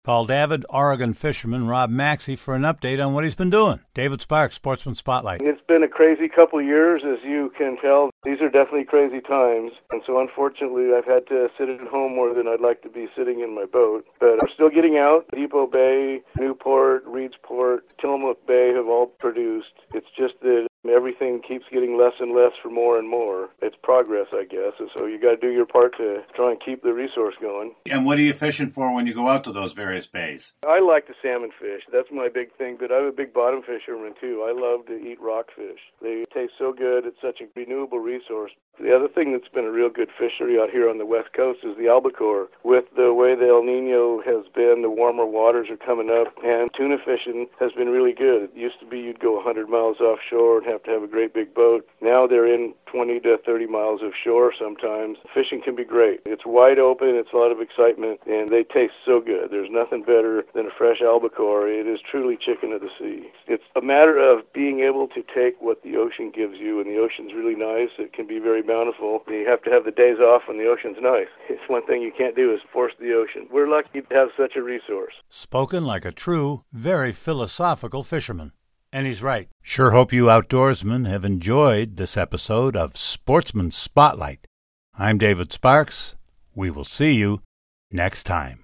Called avid Oregon fisherman Rob Maxey for an update on what he's been doing. David Sparks, Sportsman Spotlight. It's been a crazy couple of years, as you can tell. These are definitely crazy times, and so unfortunately I've had to sit at home more than I'd like to be sitting in my boat. But I'm still getting out. Depot Bay, Newport, Reedsport, Tillamook Bay have all produced. It's just that everything keeps getting less and less for more and more. It's progress, I guess, and so you got to do your part to try and keep the resource going. And what are you fishing for when you go out to those various bays? I like to salmon fish. That's my big thing, but I'm a big bottom fisherman too. I love to eat rockfish. They taste so good. It's such a renewable resource. The other thing that's been a real good fishery out here on the West Coast is the albacore. With the way the El Nino has been, the warmer waters are coming up, and tuna fishing has been really good. It used to be you'd go 100 miles offshore and have to have a great big boat. Now they're in 20 to 30 miles of shore sometimes. Fishing can be great. It's wide open, it's a lot of excitement, and they taste so good. There's nothing better than a fresh albacore. It is truly chicken of the sea. It's a matter of being able to take what the ocean gives you, and the ocean's really nice. It can be very bountiful. You have to have the days off when the ocean's nice. It's one thing you can't do is force the ocean. We're lucky to have such a resource. Spoken like a true, very philosophical fisherman. And he's right. Sure hope you outdoorsmen have enjoyed this episode of Sportsman Spotlight. I'm David Sparks. We will see you next time.